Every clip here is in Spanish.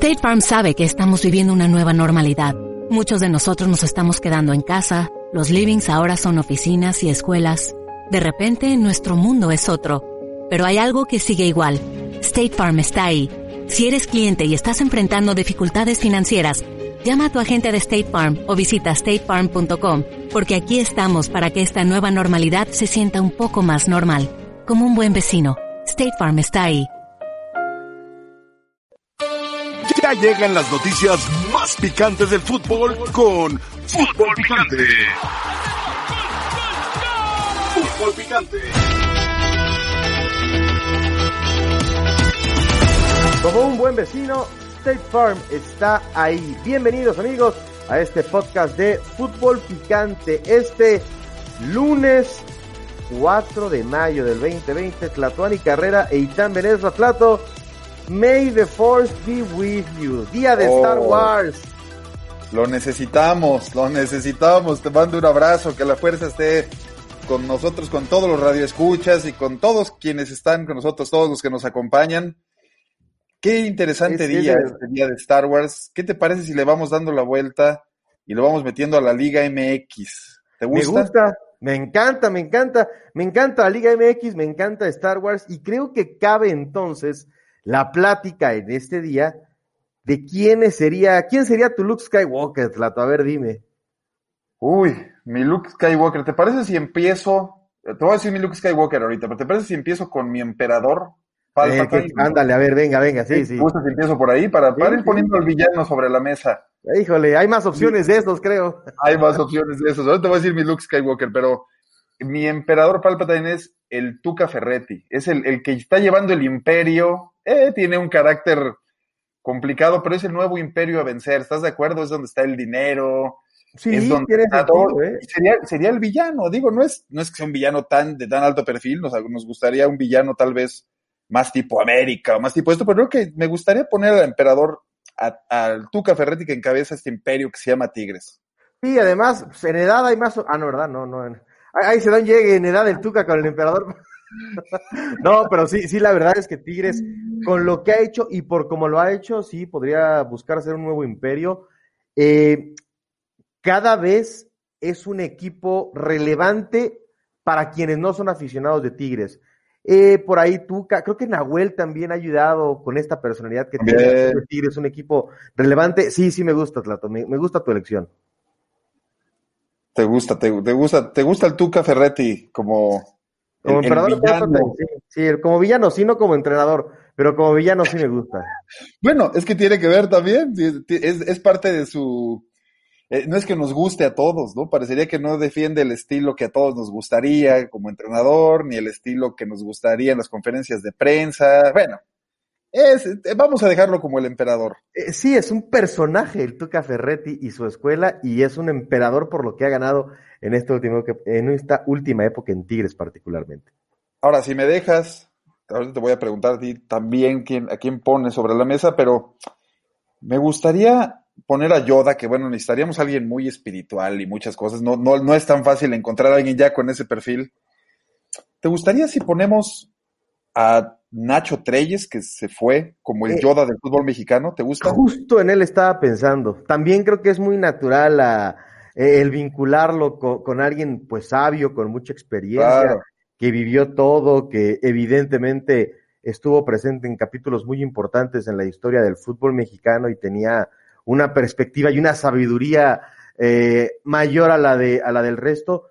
State Farm sabe que estamos viviendo una nueva normalidad. Muchos de nosotros nos estamos quedando en casa, los livings ahora son oficinas y escuelas. De repente, nuestro mundo es otro. Pero hay algo que sigue igual. State Farm está ahí. Si eres cliente y estás enfrentando dificultades financieras, llama a tu agente de State Farm o visita statefarm.com, porque aquí estamos para que esta nueva normalidad se sienta un poco más normal. Como un buen vecino, State Farm está ahí. Ya llegan las noticias más picantes del fútbol con Fútbol Picante. Fútbol Picante. Como un buen vecino, State Farm está ahí. Bienvenidos amigos a este podcast de Fútbol Picante. Este lunes 4 de mayo del 2020, Tlatuani Carrera e Itán Benesra Tlato. May the Force be with you. Día de Star Wars. Lo necesitamos. Te mando un abrazo, que la fuerza esté con nosotros, con todos los radioescuchas y con todos quienes están con nosotros, todos los que nos acompañan. Qué interesante día, este día de Star Wars. ¿Qué te parece si le vamos dando la vuelta y lo vamos metiendo a la Liga MX? ¿Te gusta? Me gusta, me encanta la Liga MX, me encanta Star Wars y creo que cabe entonces la plática en este día de quién sería tu Luke Skywalker, Tlato. A ver, dime. Uy, mi Luke Skywalker. ¿Te parece si empiezo? Te voy a decir mi Luke Skywalker ahorita, pero ¿te parece si empiezo con mi emperador? Ándale, a ver, venga, sí. ¿Te gusta si empiezo por ahí? Para ir poniendo al villano sobre la mesa. Híjole, hay más opciones de estos, creo. Hay más opciones de esos. Ahora te voy a decir mi Luke Skywalker, pero mi emperador Palpatine es el Tuca Ferretti. Es el que está llevando el imperio. Tiene un carácter complicado, pero es el nuevo imperio a vencer. ¿Estás de acuerdo? Es donde está el dinero. Sí, es donde tiene está sentido, todo. Sería el villano. Digo, no es que sea un villano de tan alto perfil. Nos gustaría un villano tal vez más tipo América o más tipo esto, pero creo que me gustaría poner al emperador, al Tuca Ferretti, que encabeza este imperio que se llama Tigres. Sí, además, pues, en edad hay más... no, ¿verdad? No. Ahí se da un llegue en edad el Tuca con el emperador. No, pero sí, la verdad es que Tigres, con lo que ha hecho y por cómo lo ha hecho, sí, podría buscar hacer un nuevo imperio. Cada vez es un equipo relevante para quienes no son aficionados de Tigres. Por ahí Tuca, creo que Nahuel también ha ayudado con esta personalidad que tiene Tigres, un equipo relevante. Sí, me gusta, Tlato, me gusta tu elección. ¿Te gusta el Tuca Ferretti como emperador? Villano? Sí, como villano, sí, no como entrenador, pero como villano sí me gusta. Bueno, es que tiene que ver también, es parte de su... no es que nos guste a todos, ¿no? Parecería que no defiende el estilo que a todos nos gustaría como entrenador, ni el estilo que nos gustaría en las conferencias de prensa. Bueno, vamos a dejarlo como el emperador. Sí, es un personaje el Tuca Ferretti y su escuela, y es un emperador por lo que ha ganado en esta última época en Tigres particularmente. Ahora, si me dejas, ahorita te voy a preguntar a ti también a quién pones sobre la mesa, pero me gustaría poner a Yoda, que bueno, necesitaríamos a alguien muy espiritual y muchas cosas. No es tan fácil encontrar a alguien ya con ese perfil. ¿Te gustaría si ponemos a Nacho Treyes, que se fue como el Yoda del fútbol mexicano? ¿Te gusta? Justo en él estaba pensando. También creo que es muy natural el vincularlo con alguien pues sabio, con mucha experiencia, claro, que vivió todo, que evidentemente estuvo presente en capítulos muy importantes en la historia del fútbol mexicano y tenía una perspectiva y una sabiduría mayor a la del resto.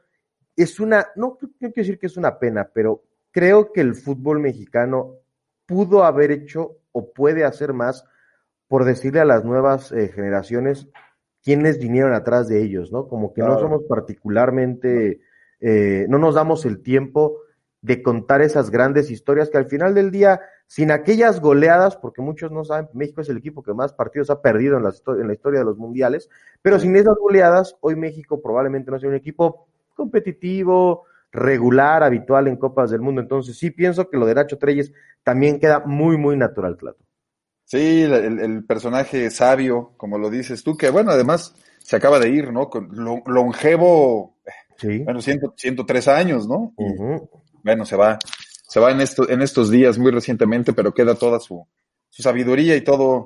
No quiero decir que es una pena, pero creo que el fútbol mexicano pudo haber hecho o puede hacer más por decirle a las nuevas generaciones quiénes vinieron atrás de ellos, ¿no? Como que claro, no somos particularmente, no nos damos el tiempo de contar esas grandes historias que al final del día, sin aquellas goleadas, porque muchos no saben, México es el equipo que más partidos ha perdido en la historia de los mundiales, pero sin esas goleadas, hoy México probablemente no sea un equipo competitivo, regular, habitual en Copas del Mundo. Entonces sí pienso que lo de Nacho Treyes también queda muy, muy natural, Tlato. Sí, el personaje sabio, como lo dices tú, que bueno, además se acaba de ir, ¿no? Con longevo, sí. Bueno, 103 años, ¿no? Uh-huh. Bueno, se va en estos días muy recientemente, pero queda toda su sabiduría y todo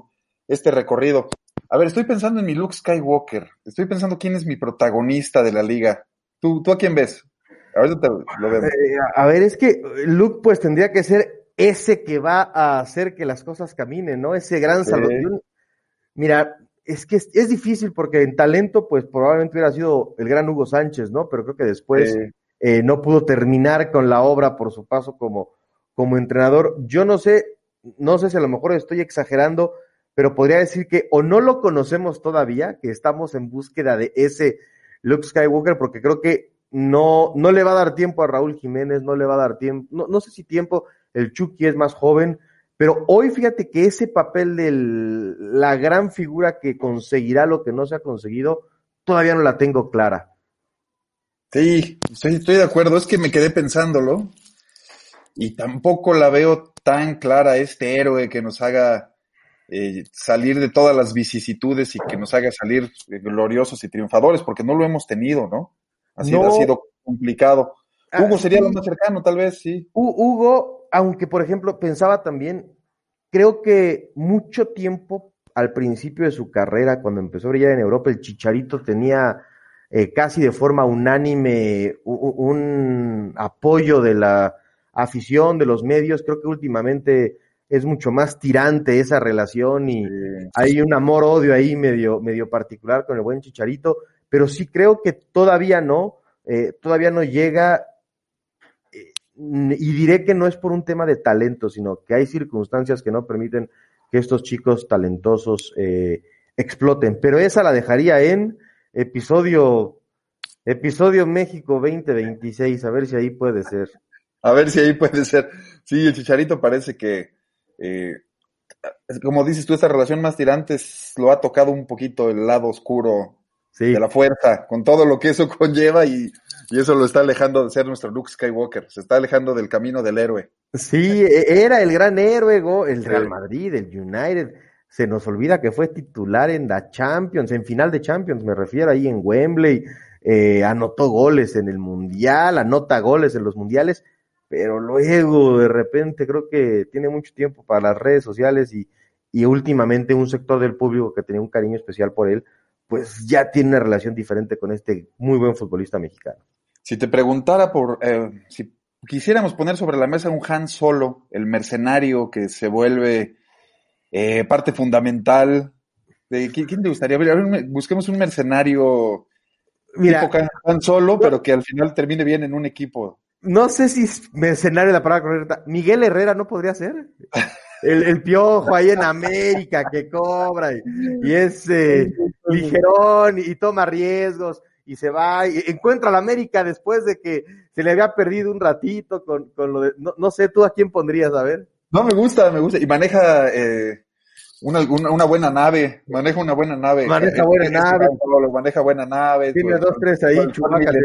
este recorrido. A ver, estoy pensando en mi Luke Skywalker. Estoy pensando quién es mi protagonista de la liga. ¿Tú a quién ves? Ahorita lo vemos. A ver, es que Luke pues tendría que ser ese que va a hacer que las cosas caminen, ¿no? Ese gran salvación. Mira, es que es difícil porque en talento pues probablemente hubiera sido el gran Hugo Sánchez, ¿no? Pero creo que después no pudo terminar con la obra por su paso como entrenador. Yo no sé si a lo mejor estoy exagerando, pero podría decir que o no lo conocemos todavía, que estamos en búsqueda de ese Luke Skywalker, porque creo que no le va a dar tiempo a Raúl Jiménez, no le va a dar tiempo, no sé si tiempo, el Chucky es más joven, pero hoy fíjate que ese papel de la gran figura que conseguirá lo que no se ha conseguido, todavía no la tengo clara. Sí, estoy de acuerdo, es que me quedé pensándolo y tampoco la veo tan clara este héroe que nos haga salir de todas las vicisitudes y que nos haga salir gloriosos y triunfadores, porque no lo hemos tenido, ¿no? Ha sido complicado. Hugo sería lo más cercano, tal vez, sí. Hugo, aunque por ejemplo pensaba también, creo que mucho tiempo al principio de su carrera, cuando empezó a brillar en Europa, el Chicharito tenía casi de forma unánime un apoyo de la afición, de los medios. Creo que últimamente es mucho más tirante esa relación y hay un amor-odio ahí medio particular con el buen Chicharito, pero sí creo que todavía no llega, y diré que no es por un tema de talento, sino que hay circunstancias que no permiten que estos chicos talentosos exploten, pero esa la dejaría en episodio México 2026, a ver si ahí puede ser. A ver si ahí puede ser. Sí, el Chicharito parece que, como dices tú, esta relación más tirante lo ha tocado un poquito el lado oscuro de la fuerza, con todo lo que eso conlleva y eso lo está alejando de ser nuestro Luke Skywalker, se está alejando del camino del héroe. Sí, era el gran héroe, el Real Madrid, el United, se nos olvida que fue titular en la Champions, en final de Champions, me refiero ahí en Wembley, anotó goles en el Mundial, anota goles en los Mundiales, pero luego de repente creo que tiene mucho tiempo para las redes sociales y últimamente un sector del público que tenía un cariño especial por él, pues ya tiene una relación diferente con este muy buen futbolista mexicano. Si te preguntara si quisiéramos poner sobre la mesa un Han Solo, el mercenario que se vuelve parte fundamental, ¿quién te gustaría? A ver, busquemos un mercenario tipo Han Solo, pero que al final termine bien en un equipo. No sé si es mercenario la palabra correcta. Miguel Herrera no podría ser. El Piojo ahí en América que cobra y es ligerón y toma riesgos y se va y encuentra a la América después de que se le había perdido un ratito con lo de... No sé, ¿tú a quién pondrías? A ver. No, me gusta. Y maneja una buena nave. Maneja una buena nave. Maneja buena nave. Tiene 2, 3 ahí, Chubacas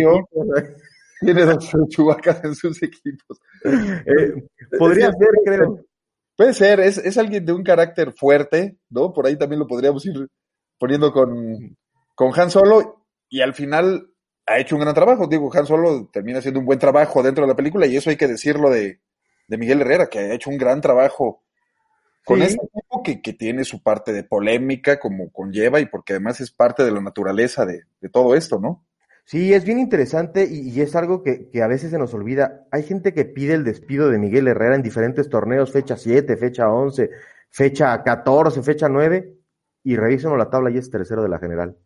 tiene 2 Chubacas en sus equipos. Podría ser, creo. Puede ser, es alguien de un carácter fuerte, ¿no? Por ahí también lo podríamos ir poniendo con Han Solo, y al final ha hecho un gran trabajo. Digo, Han Solo termina haciendo un buen trabajo dentro de la película, y eso hay que decirlo de Miguel Herrera, que ha hecho un gran trabajo con este equipo que tiene su parte de polémica, como conlleva, y porque además es parte de la naturaleza de todo esto, ¿no? Sí, es bien interesante y es algo que a veces se nos olvida. Hay gente que pide el despido de Miguel Herrera en diferentes torneos, fecha 7, fecha 11, fecha 14, fecha 9, y revísenos la tabla y es tercero de la general.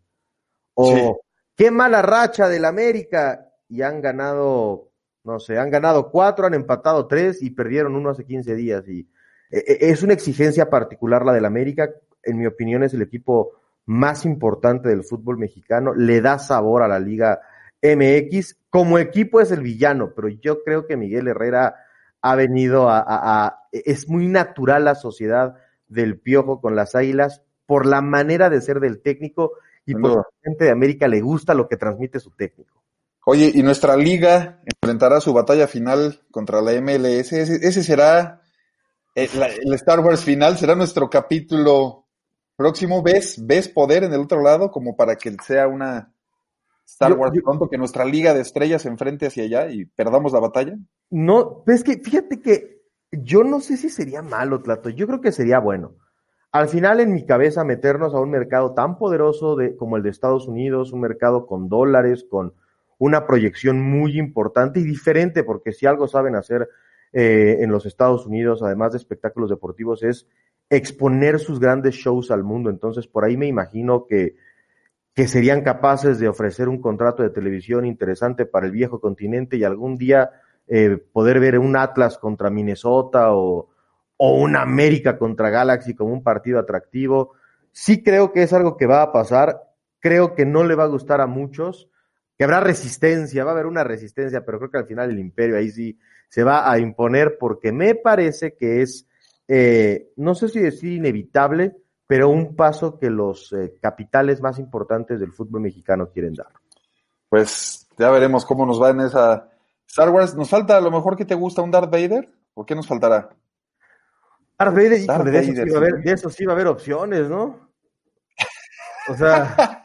Qué mala racha del América, y han ganado, han ganado 4, han empatado 3 y perdieron 1 hace 15 días. Y es una exigencia particular la del América, en mi opinión es el equipo más importante del fútbol mexicano, le da sabor a la Liga MX, como equipo es el villano, pero yo creo que Miguel Herrera ha venido es muy natural la sociedad del Piojo con las Águilas, por la manera de ser del técnico, y por la gente de América le gusta lo que transmite su técnico. Oye, y nuestra liga enfrentará su batalla final contra la MLS, ese será el Star Wars final, será nuestro capítulo próximo. ¿Ves poder en el otro lado como para que sea una Star Wars pronto, que nuestra liga de estrellas se enfrente hacia allá y perdamos la batalla? No, pues que fíjate que yo no sé si sería malo, Tlato, yo creo que sería bueno. al final en mi cabeza meternos a un mercado tan poderoso como el de Estados Unidos, un mercado con dólares, con una proyección muy importante y diferente, porque si algo saben hacer en los Estados Unidos, además de espectáculos deportivos, es exponer sus grandes shows al mundo. Entonces, por ahí me imagino que serían capaces de ofrecer un contrato de televisión interesante para el viejo continente y algún día poder ver un Atlas contra Minnesota o un América contra Galaxy como un partido atractivo. Sí creo que es algo que va a pasar, creo que no le va a gustar a muchos, que habrá resistencia, va a haber una resistencia, pero creo que al final el imperio ahí sí se va a imponer, porque me parece que es, no sé si decir inevitable, pero un paso que los capitales más importantes del fútbol mexicano quieren dar. Pues ya veremos cómo nos va en esa Star Wars. ¿Nos falta a lo mejor que te gusta un Darth Vader? ¿O qué nos faltará? Darth Vader, híjole, de eso sí va a haber opciones, ¿no? O sea,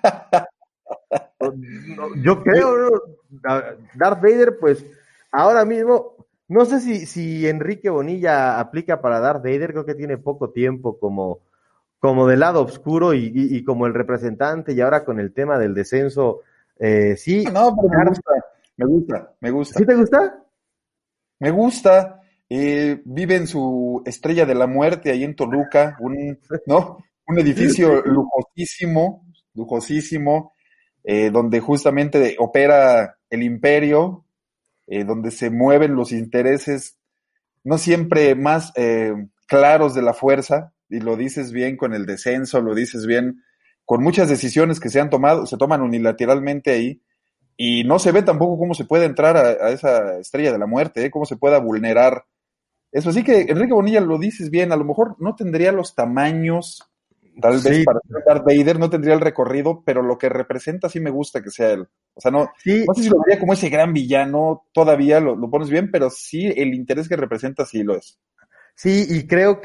yo creo, ¿no? Darth Vader, pues, ahora mismo, no sé si Enrique Bonilla aplica para Darth Vader, creo que tiene poco tiempo como del lado oscuro y como el representante, y ahora con el tema del descenso, sí. No, pero me gusta. ¿Sí te gusta? Me gusta. Vive en su Estrella de la Muerte ahí en Toluca, un edificio lujosísimo, donde justamente opera el imperio, donde se mueven los intereses no siempre más claros de la fuerza, y lo dices bien con el descenso, lo dices bien con muchas decisiones que se toman unilateralmente ahí, y no se ve tampoco cómo se puede entrar a esa Estrella de la Muerte, cómo se pueda vulnerar eso. Así que Enrique Bonilla, lo dices bien, a lo mejor no tendría los tamaños, tal vez para Darth Vader, no tendría el recorrido, pero lo que representa sí me gusta que sea él. O sea, no sé si lo vería como ese gran villano, todavía lo pones bien, pero sí el interés que representa sí lo es. Sí, y creo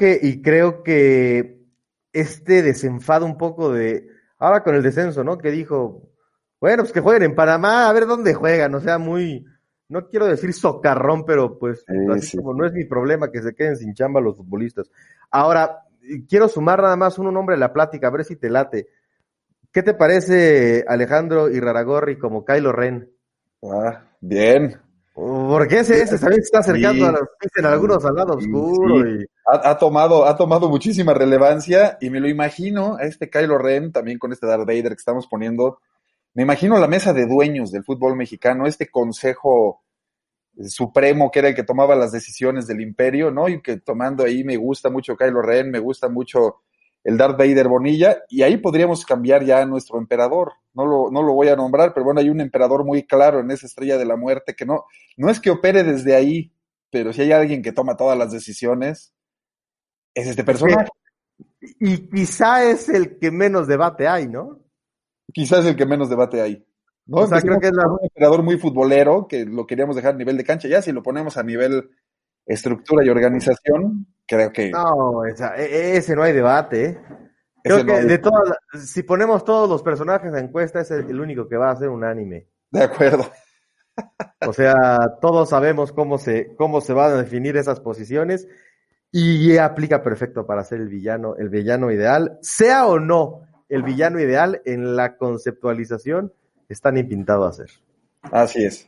que este desenfado un poco ahora con el descenso, ¿no? Que dijo, bueno, pues que jueguen en Panamá, a ver dónde juegan, o sea, muy, no quiero decir socarrón, pero pues así como no es mi problema que se queden sin chamba los futbolistas. Ahora, quiero sumar nada más un nombre a la plática, a ver si te late. ¿Qué te parece Alejandro Irarrágorri como Kylo Ren? Bien. Porque ese también se está acercando a dicen algunos al lado oscuro. Sí. Ha tomado muchísima relevancia, y me lo imagino a este Kylo Ren también con este Darth Vader que estamos poniendo. Me imagino la mesa de dueños del fútbol mexicano, este consejo supremo que era el que tomaba las decisiones del imperio, ¿no? Y que tomando ahí, me gusta mucho Kylo Ren, me gusta mucho el Darth Vader Bonilla, y ahí podríamos cambiar ya a nuestro emperador. No lo voy a nombrar, pero bueno, hay un emperador muy claro en esa Estrella de la Muerte que no es que opere desde ahí, pero si hay alguien que toma todas las decisiones, es este personaje. Y quizá es el que menos debate hay, ¿no? Quizás es el que menos debate hay, ¿no? O sea, creo que es un emperador muy futbolero, que lo queríamos dejar a nivel de cancha. Ya si lo ponemos a nivel estructura y organización, creo que... No, ese no hay debate, ¿eh? Creo que si ponemos todos los personajes a encuesta, es el único que va a ser unánime. De acuerdo. O sea, todos sabemos cómo se van a definir esas posiciones, y aplica perfecto para ser el villano ideal, sea o no el villano ideal, en la conceptualización está ni pintado a ser. Así es.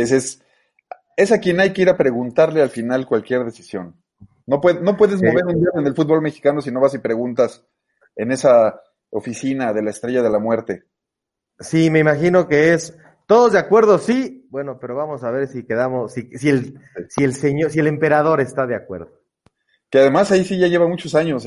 Es a quien hay que ir a preguntarle al final cualquier decisión. No puedes mover un dedo en el fútbol mexicano si no vas y preguntas en esa oficina de la Estrella de la Muerte. Sí, me imagino que es todos de acuerdo, sí. Bueno, pero vamos a ver si quedamos, si el emperador está de acuerdo. Que además ahí sí ya lleva muchos años,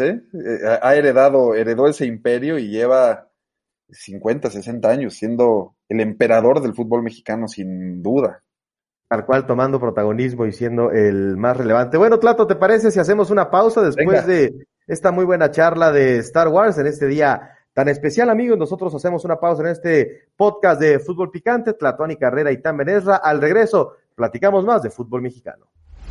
heredó ese imperio y lleva 50, 60 años siendo el emperador del fútbol mexicano, sin duda. Tal cual, tomando protagonismo y siendo el más relevante. Bueno, Tlato, ¿te parece si hacemos una pausa después de esta muy buena charla de Star Wars en este día tan especial, amigos? Nosotros hacemos una pausa en este podcast de Fútbol Picante. Tlatuani Carrera y Tan Benesra. Al regreso, platicamos más de fútbol mexicano.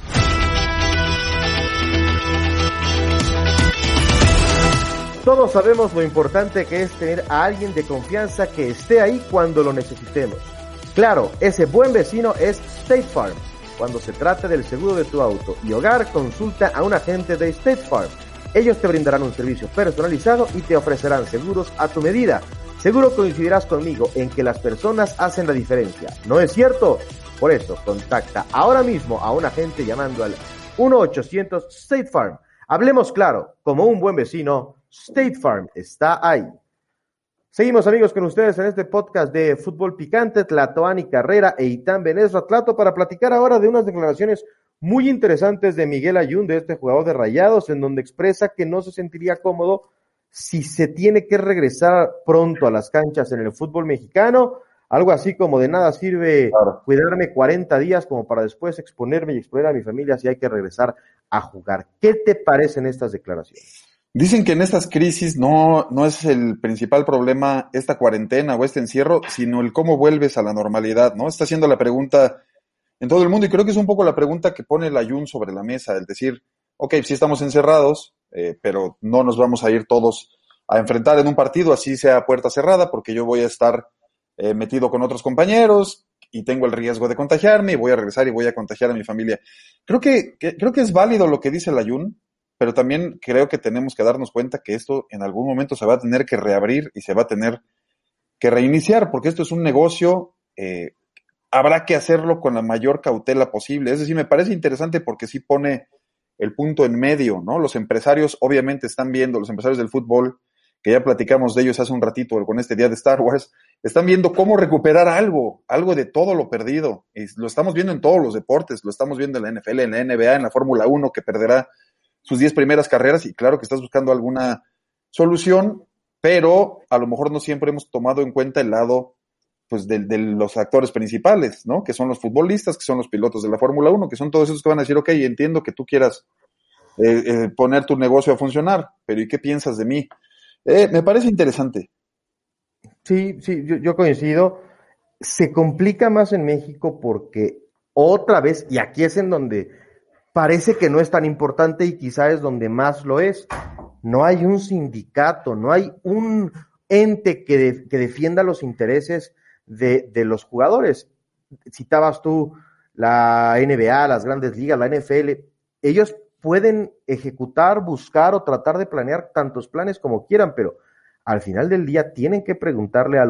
Todos sabemos lo importante que es tener a alguien de confianza que esté ahí cuando lo necesitemos. Claro, ese buen vecino es State Farm. Cuando se trata del seguro de tu auto y hogar, consulta a un agente de State Farm. Ellos te brindarán un servicio personalizado y te ofrecerán seguros a tu medida. Seguro coincidirás conmigo en que las personas hacen la diferencia, ¿no es cierto? Por eso, contacta ahora mismo a un agente llamando al 1-800 State Farm. Hablemos claro, como un buen vecino, State Farm está ahí. Seguimos, amigos, con ustedes en este podcast de Fútbol Picante. Tlatoani Carrera e Itán Benesra Tlato, para platicar ahora de unas declaraciones muy interesantes de Miguel Ayun, de este jugador de Rayados, en donde expresa que no se sentiría cómodo si se tiene que regresar pronto a las canchas en el fútbol mexicano. Algo así como: de nada sirve cuidarme 40 días como para después exponerme y exponer a mi familia si hay que regresar a jugar. ¿Qué te parecen estas declaraciones? Dicen que en estas crisis no es el principal problema esta cuarentena o este encierro, sino el cómo vuelves a la normalidad, ¿no? Está haciendo la pregunta en todo el mundo, y creo que es un poco la pregunta que pone el Ayun sobre la mesa, el decir, ok, sí estamos encerrados, pero no nos vamos a ir todos a enfrentar en un partido, así sea a puerta cerrada, porque yo voy a estar metido con otros compañeros y tengo el riesgo de contagiarme y voy a regresar y voy a contagiar a mi familia. Creo que es válido lo que dice el Ayun, pero también creo que tenemos que darnos cuenta que esto en algún momento se va a tener que reabrir y se va a tener que reiniciar, porque esto es un negocio, habrá que hacerlo con la mayor cautela posible. Es decir, me parece interesante porque sí pone el punto en medio, ¿no? Los empresarios obviamente están viendo, los empresarios del fútbol, que ya platicamos de ellos hace un ratito con este día de Star Wars, están viendo cómo recuperar algo de todo lo perdido. Y lo estamos viendo en todos los deportes, lo estamos viendo en la NFL, en la NBA, en la Fórmula 1, que perderá sus 10 primeras carreras, y claro que estás buscando alguna solución, pero a lo mejor no siempre hemos tomado en cuenta el lado pues de los actores principales, ¿no? Que son los futbolistas, que son los pilotos de la Fórmula 1, que son todos esos que van a decir, ok, entiendo que tú quieras poner tu negocio a funcionar, pero ¿y qué piensas de mí? Me parece interesante. Sí, yo coincido. Se complica más en México porque otra vez, y aquí es en donde parece que no es tan importante y quizá es donde más lo es, no hay un sindicato, no hay un ente que defienda los intereses de los jugadores. Citabas tú la NBA, las grandes ligas, la NFL, ellos pueden ejecutar, buscar o tratar de planear tantos planes como quieran, pero al final del día tienen que preguntarle a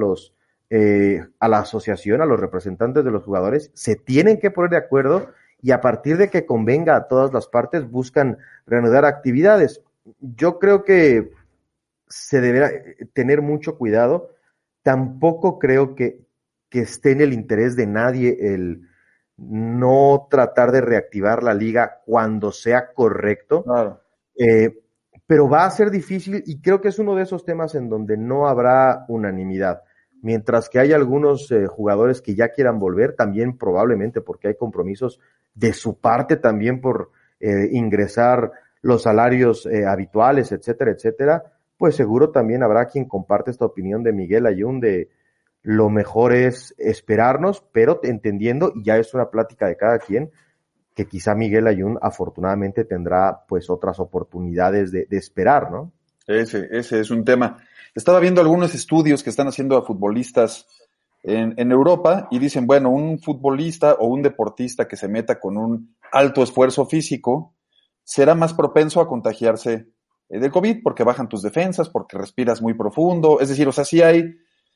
la asociación, a los representantes de los jugadores, se tienen que poner de acuerdo, y a partir de que convenga a todas las partes buscan reanudar actividades. Yo creo que se deberá tener mucho cuidado. Tampoco creo que esté en el interés de nadie el no tratar de reactivar la liga cuando sea correcto. Claro. Pero va a ser difícil, y creo que es uno de esos temas en donde no habrá unanimidad. Mientras que hay algunos jugadores que ya quieran volver, también probablemente porque hay compromisos de su parte también por ingresar los salarios habituales, etcétera, etcétera, pues seguro también habrá quien comparte esta opinión de Miguel Ayun de lo mejor es esperarnos, pero entendiendo, y ya es una plática de cada quien, que quizá Miguel Ayun afortunadamente tendrá pues otras oportunidades de esperar, ¿no? Ese es un tema. Estaba viendo algunos estudios que están haciendo a futbolistas en Europa y dicen, bueno, un futbolista o un deportista que se meta con un alto esfuerzo físico será más propenso a contagiarse de COVID porque bajan tus defensas, porque respiras muy profundo. Es decir, o sea, sí hay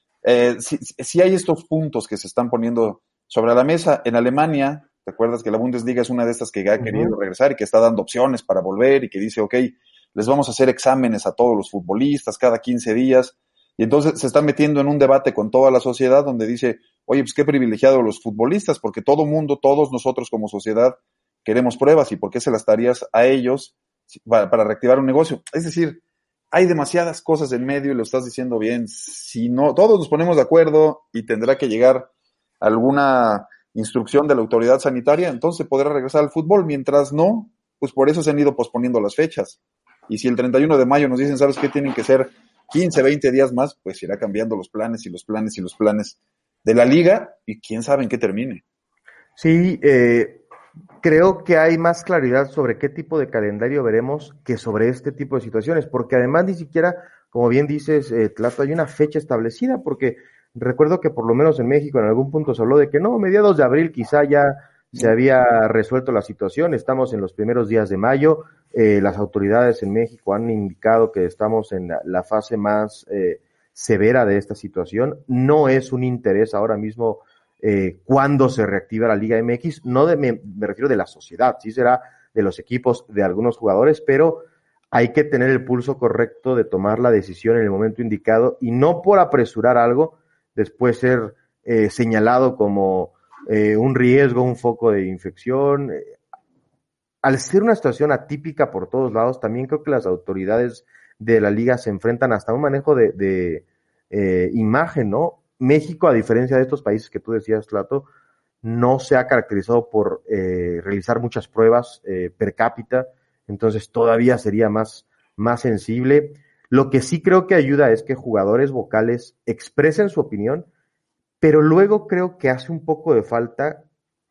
estos puntos que se están poniendo sobre la mesa. En Alemania, ¿te acuerdas que la Bundesliga es una de estas que ha querido regresar y que está dando opciones para volver y que dice, ok, les vamos a hacer exámenes a todos los futbolistas cada 15 días, y entonces se está metiendo en un debate con toda la sociedad donde dice, oye, pues qué privilegiado los futbolistas, porque todo mundo, todos nosotros como sociedad queremos pruebas, y por qué se las darías a ellos para reactivar un negocio. Es decir, hay demasiadas cosas en medio y lo estás diciendo bien. Si no, todos nos ponemos de acuerdo y tendrá que llegar alguna instrucción de la autoridad sanitaria, entonces podrá regresar al fútbol. Mientras no, pues por eso se han ido posponiendo las fechas. Y si el 31 de mayo nos dicen, ¿sabes qué? Tienen que ser 15, 20 días más, pues irá cambiando los planes y los planes y los planes de la liga, y quién sabe en qué termine. Sí, creo que hay más claridad sobre qué tipo de calendario veremos que sobre este tipo de situaciones, porque además ni siquiera, como bien dices, Tlato, hay una fecha establecida, porque recuerdo que por lo menos en México en algún punto se habló de que no, mediados de abril quizá ya se había resuelto la situación, estamos en los primeros días de mayo, las autoridades en México han indicado que estamos en la fase más severa de esta situación. No es un interés ahora mismo cuando se reactiva la Liga MX, me refiero de la sociedad, sí será de los equipos, de algunos jugadores, pero hay que tener el pulso correcto de tomar la decisión en el momento indicado y no por apresurar algo, después ser señalado como un riesgo, un foco de infección. Al ser una situación atípica por todos lados, también creo que las autoridades de la liga se enfrentan hasta un manejo de imagen, ¿no? México, a diferencia de estos países que tú decías, Tlato, no se ha caracterizado por realizar muchas pruebas per cápita, entonces todavía sería más sensible. Lo que sí creo que ayuda es que jugadores vocales expresen su opinión, pero luego creo que hace un poco de falta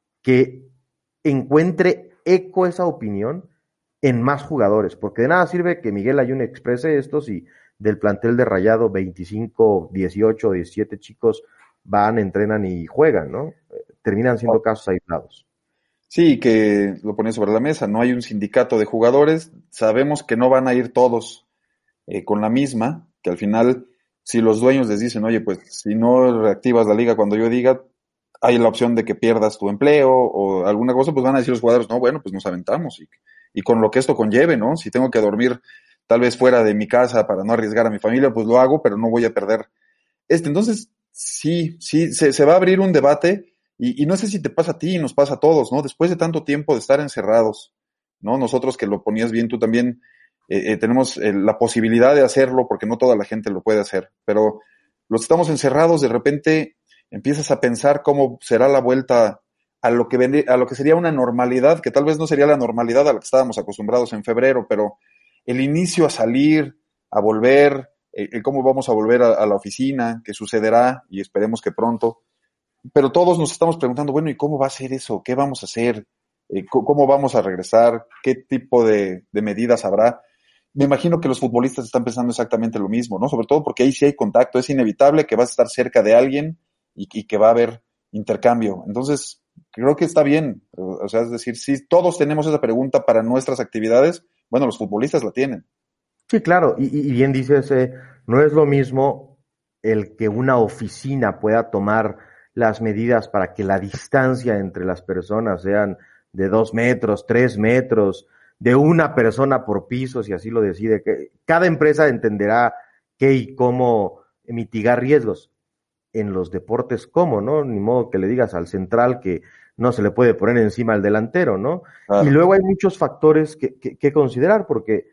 que encuentre eco esa opinión en más jugadores, porque de nada sirve que Miguel Layún exprese esto si del plantel de Rayado 25, 18, 17 chicos van, entrenan y juegan, ¿no? Terminan siendo casos aislados. Sí, que lo pones sobre la mesa, no hay un sindicato de jugadores, sabemos que no van a ir todos con la misma, que al final, si los dueños les dicen, oye, pues si no reactivas la liga cuando yo diga, hay la opción de que pierdas tu empleo o alguna cosa, pues van a decir los jugadores, no, bueno, pues nos aventamos y con lo que esto conlleve, ¿no? Si tengo que dormir tal vez fuera de mi casa para no arriesgar a mi familia, pues lo hago, pero no voy a perder Entonces, sí, se va a abrir un debate y no sé si te pasa a ti, nos pasa a todos, ¿no? Después de tanto tiempo de estar encerrados, ¿no? Nosotros que lo ponías bien, tú también tenemos la posibilidad de hacerlo porque no toda la gente lo puede hacer, pero los que estamos encerrados, de repente empiezas a pensar cómo será la vuelta a lo que sería una normalidad, que tal vez no sería la normalidad a la que estábamos acostumbrados en febrero, pero el inicio a salir, a volver, cómo vamos a volver a la oficina, qué sucederá, y esperemos que pronto. Pero todos nos estamos preguntando, bueno, ¿y cómo va a ser eso? ¿Qué vamos a hacer? ¿Cómo vamos a regresar? ¿Qué tipo de medidas habrá? Me imagino que los futbolistas están pensando exactamente lo mismo, ¿no? Sobre todo porque ahí sí hay contacto, es inevitable que vas a estar cerca de alguien y que va a haber intercambio. Entonces, creo que está bien. O sea, es decir, si todos tenemos esa pregunta para nuestras actividades, bueno, los futbolistas la tienen. Sí, claro, y bien dices, no es lo mismo el que una oficina pueda tomar las medidas para que la distancia entre las personas sean de 2 metros, 3 metros, de una persona por piso, si así lo decide. Que cada empresa entenderá qué y cómo mitigar riesgos. En los deportes, ¿cómo, no? Ni modo que le digas al central que no se le puede poner encima al delantero, ¿no? Claro. Y luego hay muchos factores que considerar, porque,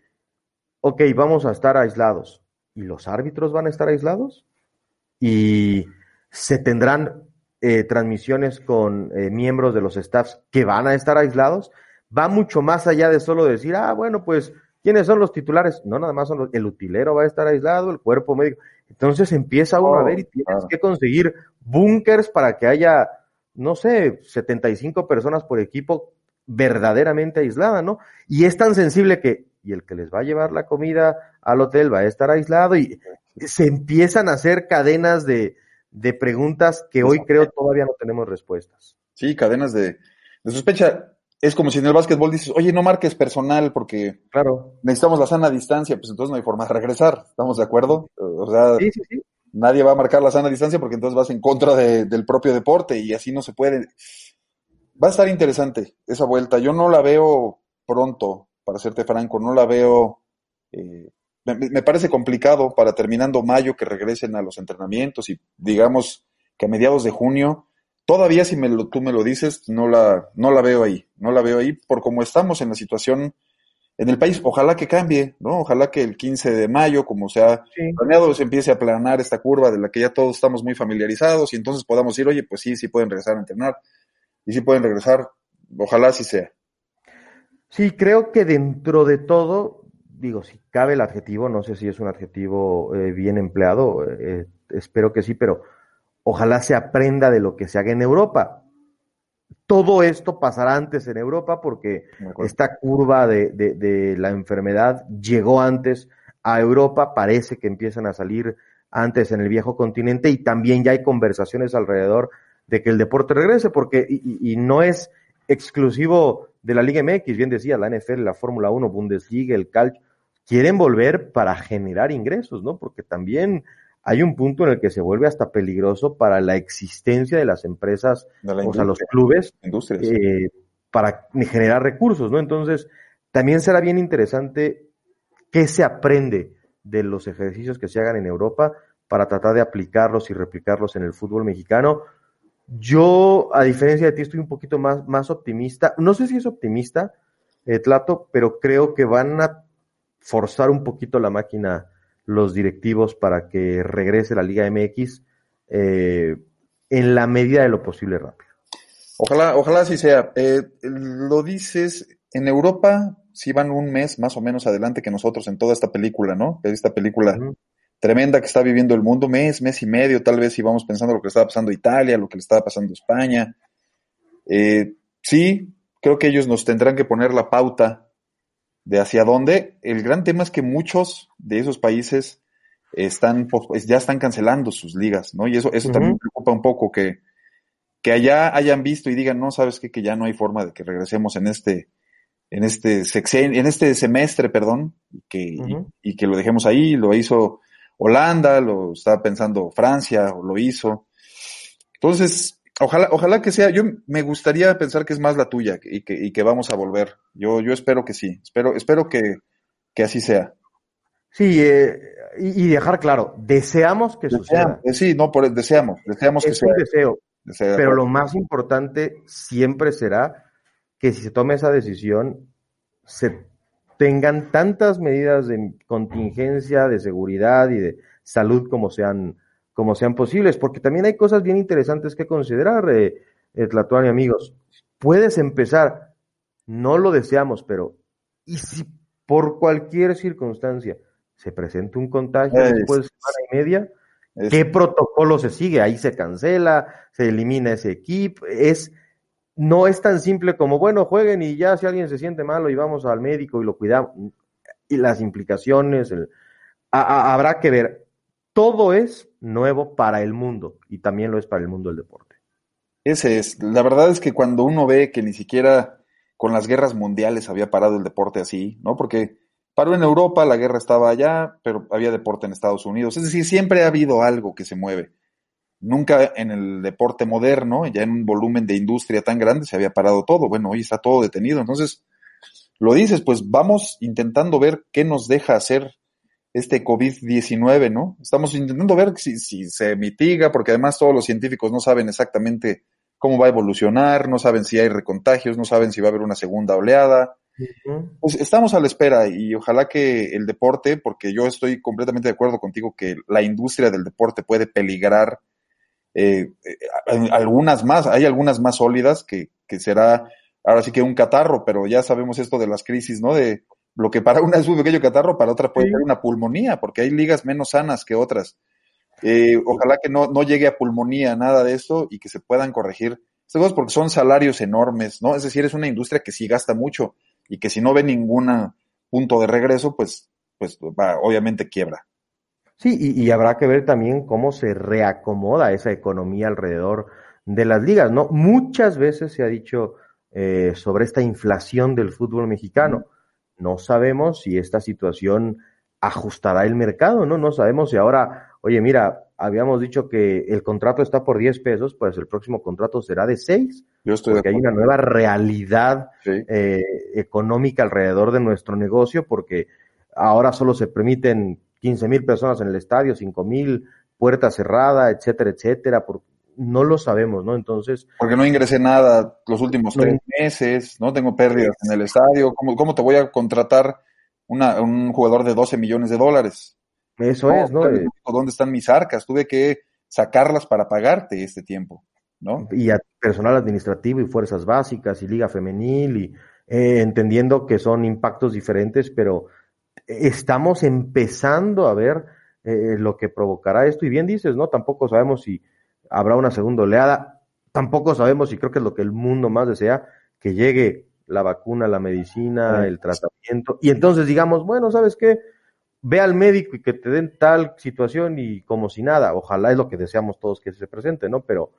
ok, vamos a estar aislados. ¿Y los árbitros van a estar aislados? ¿Y se tendrán transmisiones con miembros de los staffs que van a estar aislados? Va mucho más allá de solo decir, bueno, pues, ¿quiénes son los titulares? No, nada más son el utilero va a estar aislado, el cuerpo médico. Entonces empieza uno a ver y tienes que conseguir búnkers para que haya, no sé, 75 personas por equipo verdaderamente aislada, ¿no? Y es tan sensible que, y el que les va a llevar la comida al hotel va a estar aislado y se empiezan a hacer cadenas de preguntas que hoy creo todavía no tenemos respuestas. Sí, cadenas de sospecha. Es como si en el básquetbol dices, oye, no marques personal porque claro, necesitamos la sana distancia, pues entonces no hay forma de regresar, ¿estamos de acuerdo? O sea, sí. Nadie va a marcar la sana distancia porque entonces vas en contra del propio deporte y así no se puede. Va a estar interesante esa vuelta. Yo no la veo pronto, para serte franco, no la veo. Me parece complicado para terminando mayo que regresen a los entrenamientos y digamos que a mediados de junio. Todavía si tú me lo dices, no la veo ahí. No la veo ahí por cómo estamos en la situación en el país. Ojalá que cambie, ¿no? Ojalá que el 15 de mayo, como se ha planeado, se empiece a aplanar esta curva de la que ya todos estamos muy familiarizados y entonces podamos decir, oye, pues sí pueden regresar a entrenar y sí pueden regresar. Ojalá así sea. Sí, creo que dentro de todo, digo, si cabe el adjetivo, no sé si es un adjetivo bien empleado, espero que sí, pero ojalá se aprenda de lo que se haga en Europa. Todo esto pasará antes en Europa porque esta curva de la enfermedad llegó antes a Europa, parece que empiezan a salir antes en el viejo continente y también ya hay conversaciones alrededor de que el deporte regrese porque, y no es exclusivo de la Liga MX, bien decía, la NFL, la Fórmula 1, Bundesliga, el calcio, quieren volver para generar ingresos, ¿no? Porque también hay un punto en el que se vuelve hasta peligroso para la existencia de las empresas, o sea, los clubes, para generar recursos, ¿no? Entonces, también será bien interesante qué se aprende de los ejercicios que se hagan en Europa para tratar de aplicarlos y replicarlos en el fútbol mexicano. Yo, a diferencia de ti, estoy un poquito más optimista. No sé si es optimista, Tlato, pero creo que van a forzar un poquito la máquina los directivos para que regrese la Liga MX en la medida de lo posible rápido. Ojalá así sea. Lo dices, en Europa sí van un mes más o menos adelante que nosotros en toda esta película, ¿no? Esta película tremenda que está viviendo el mundo, mes y medio, tal vez si vamos pensando lo que le estaba pasando a Italia, lo que le estaba pasando a España. Sí, creo que ellos nos tendrán que poner la pauta de hacia dónde. El gran tema es que muchos de esos países ya están cancelando sus ligas, ¿no? Y eso también me preocupa un poco, que allá hayan visto y digan, no, ¿sabes qué? Que ya no hay forma de que regresemos en este semestre, perdón, y que lo dejemos ahí. Lo hizo Holanda, lo está pensando Francia, o lo hizo. Entonces, ojalá que sea. Yo me gustaría pensar que es más la tuya y que vamos a volver. Yo espero que sí. Espero que así sea. Sí, y dejar claro, deseamos que suceda. Sí, no, deseamos que sea. Es un deseo. Pero lo más importante siempre será que si se tome esa decisión, se tengan tantas medidas de contingencia, de seguridad y de salud como sean posibles, porque también hay cosas bien interesantes que considerar, Tlatuani, amigos. Puedes empezar, no lo deseamos, pero ¿y si por cualquier circunstancia se presenta un contagio después de semana y media? ¿Qué protocolo se sigue? Ahí se cancela, se elimina ese equipo. No es tan simple como, bueno, jueguen y ya si alguien se siente malo y vamos al médico y lo cuidamos. Y las implicaciones, habrá que ver. Todo es nuevo para el mundo y también lo es para el mundo del deporte. La verdad es que cuando uno ve que ni siquiera con las guerras mundiales había parado el deporte así, ¿no? Porque paró en Europa, la guerra estaba allá, pero había deporte en Estados Unidos. Es decir, siempre ha habido algo que se mueve. Nunca en el deporte moderno, ya en un volumen de industria tan grande, se había parado todo. Bueno, hoy está todo detenido. Entonces, lo dices, pues vamos intentando ver qué nos deja hacer este COVID-19, ¿no? Estamos intentando ver si se mitiga, porque además todos los científicos no saben exactamente cómo va a evolucionar, no saben si hay recontagios, no saben si va a haber una segunda oleada. Pues estamos a la espera y ojalá que el deporte, porque yo estoy completamente de acuerdo contigo que la industria del deporte puede peligrar. Hay algunas más sólidas que será ahora sí que un catarro, pero ya sabemos esto de las crisis, ¿no? De lo que para una es un pequeño catarro, para otra puede ser una pulmonía, porque hay ligas menos sanas que otras. Ojalá que no llegue a pulmonía nada de esto y que se puedan corregir estas cosas, porque son salarios enormes, ¿no? Es decir, es una industria que sí gasta mucho y que si no ve ningún punto de regreso, pues obviamente quiebra. Sí, y habrá que ver también cómo se reacomoda esa economía alrededor de las ligas, ¿no? Muchas veces se ha dicho sobre esta inflación del fútbol mexicano. No sabemos si esta situación ajustará el mercado, ¿no? No sabemos si ahora, oye, mira, habíamos dicho que el contrato está por 10 pesos, pues el próximo contrato será de 6. Yo estoy porque hay una nueva realidad económica alrededor de nuestro negocio, porque ahora solo se permiten 15,000 personas en el estadio, 5,000, puerta cerrada, etcétera, etcétera, no lo sabemos, ¿no? Entonces... Porque no ingresé nada los últimos 3 meses, no tengo pérdidas en el estadio, ¿cómo te voy a contratar un jugador de $12 millones? Eso es, ¿no? ¿Dónde están mis arcas? Tuve que sacarlas para pagarte este tiempo, ¿no? Y a personal administrativo y fuerzas básicas y liga femenil y entendiendo que son impactos diferentes, pero estamos empezando a ver lo que provocará esto, y bien dices, ¿no? Tampoco sabemos si habrá una segunda oleada, tampoco sabemos, y creo que es lo que el mundo más desea, que llegue la vacuna, la medicina, el tratamiento, y entonces digamos, bueno, ¿sabes qué? Ve al médico y que te den tal situación y como si nada, ojalá es lo que deseamos todos que se presente, ¿no? Pero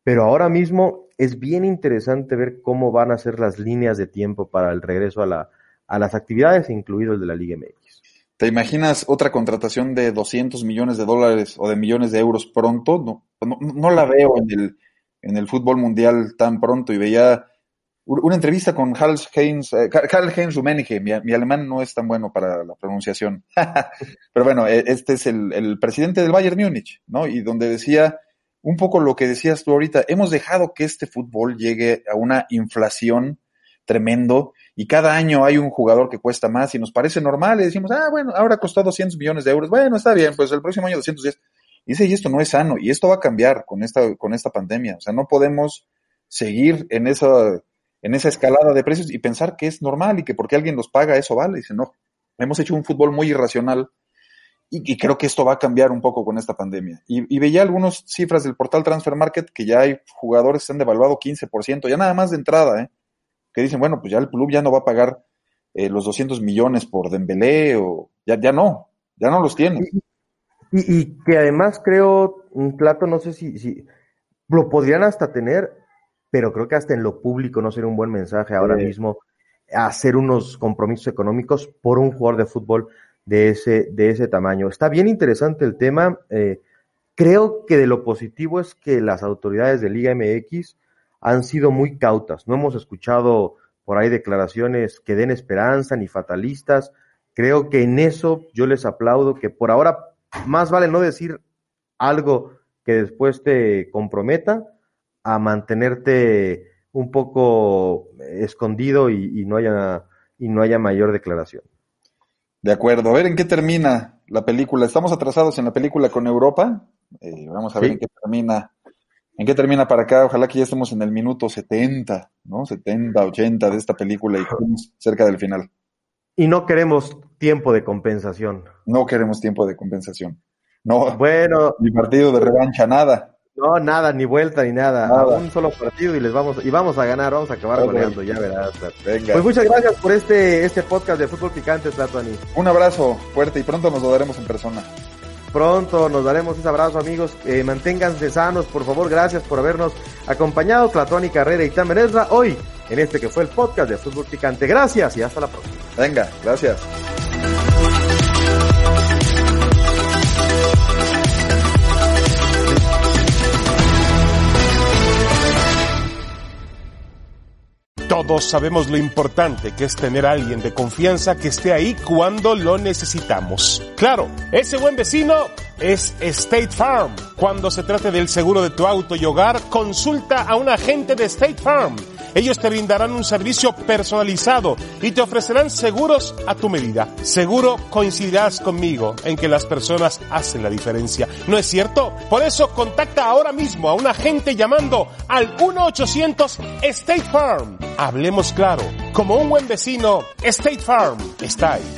pero ahora mismo es bien interesante ver cómo van a ser las líneas de tiempo para el regreso a las actividades, incluido el de la Liga MX. ¿Te imaginas otra contratación de $200 millones o de millones de euros pronto? No la veo en el fútbol mundial tan pronto, y veía una entrevista con Karl-Heinz Rummenigge. Mi alemán no es tan bueno para la pronunciación. Pero bueno, este es el presidente del Bayern Múnich, ¿no? Y donde decía un poco lo que decías tú ahorita: hemos dejado que este fútbol llegue a una inflación tremendo, y cada año hay un jugador que cuesta más y nos parece normal, y decimos, bueno, ahora costó 200 millones de euros, bueno, está bien, pues el próximo año 210. Y dice, y esto no es sano, y esto va a cambiar con esta pandemia. O sea, no podemos seguir en esa escalada de precios y pensar que es normal y que porque alguien los paga eso vale. Dice, no, hemos hecho un fútbol muy irracional, y creo que esto va a cambiar un poco con esta pandemia. Y veía algunas cifras del portal Transfer Market que ya hay jugadores que se han devaluado 15%, ya nada más de entrada, que dicen, bueno, pues ya el club ya no va a pagar los 200 millones por Dembélé, o ya no los tiene. Y que además creo, Plato, no sé si lo podrían hasta tener, pero creo que hasta en lo público no sería un buen mensaje ahora mismo hacer unos compromisos económicos por un jugador de fútbol de ese tamaño. Está bien interesante el tema. Creo que de lo positivo es que las autoridades de Liga MX han sido muy cautas. No hemos escuchado por ahí declaraciones que den esperanza ni fatalistas. Creo que en eso yo les aplaudo, que por ahora más vale no decir algo que después te comprometa a mantenerte un poco escondido y no haya mayor declaración. De acuerdo. A ver en qué termina la película. Estamos atrasados en la película con Europa. Vamos a ver en qué termina para acá. Ojalá que ya estemos en el minuto 70, ¿no? 70, 80 de esta película y estemos cerca del final. Y no queremos tiempo de compensación. No queremos tiempo de compensación. No, bueno, ni partido de revancha, nada. No, nada, ni vuelta ni nada. A un solo partido y vamos a ganar, vamos a acabar goleando, ya verás. Venga. Pues muchas gracias por este podcast de Fútbol Picante, Tlatuani. Un abrazo fuerte y pronto nos lo daremos en persona. Pronto nos daremos ese abrazo, amigos. Manténganse sanos, por favor. Gracias por habernos acompañado, Tlatuani Carrera y Tamer Ezra, hoy en este que fue el podcast de Fútbol Picante. Gracias y hasta la próxima. Venga, gracias. Todos sabemos lo importante que es tener a alguien de confianza que esté ahí cuando lo necesitamos. Claro, ese buen vecino es State Farm. Cuando se trate del seguro de tu auto y hogar, consulta a un agente de State Farm. Ellos te brindarán un servicio personalizado y te ofrecerán seguros a tu medida. Seguro coincidirás conmigo en que las personas hacen la diferencia, ¿no es cierto? Por eso contacta ahora mismo a un agente llamando al 1-800-STATE FARM. Hablemos claro, como un buen vecino, State Farm está ahí.